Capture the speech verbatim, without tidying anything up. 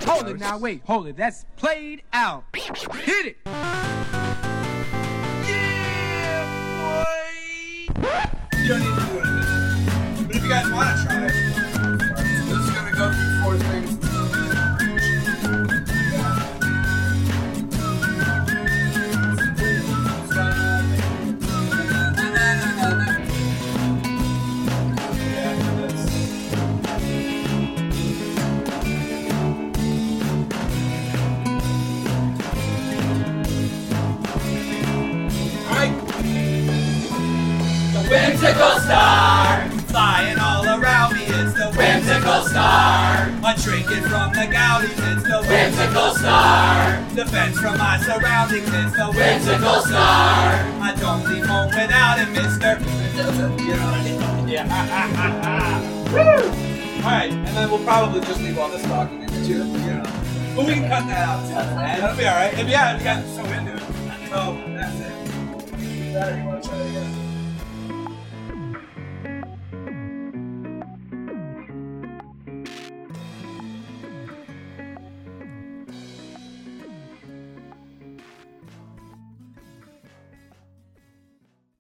Hold it now, wait, hold it. That's played out. Hit it. Yeah, boy. You don't need to do it. But if you guys want to try it, this is gonna go through four things. Whimsical star, flying all around me, it's the whimsical star. I'm drinking from the gouties, it's the whimsical star. Defense from my surroundings, it's the whimsical star. I don't leave home without it, mister. Yeah. Woo! Alright, and then we'll probably just leave all this talking in it too, you know. But we can cut that out too. That'll be alright. If yeah, if you guys are so into it. So, that's it. You want to try it again?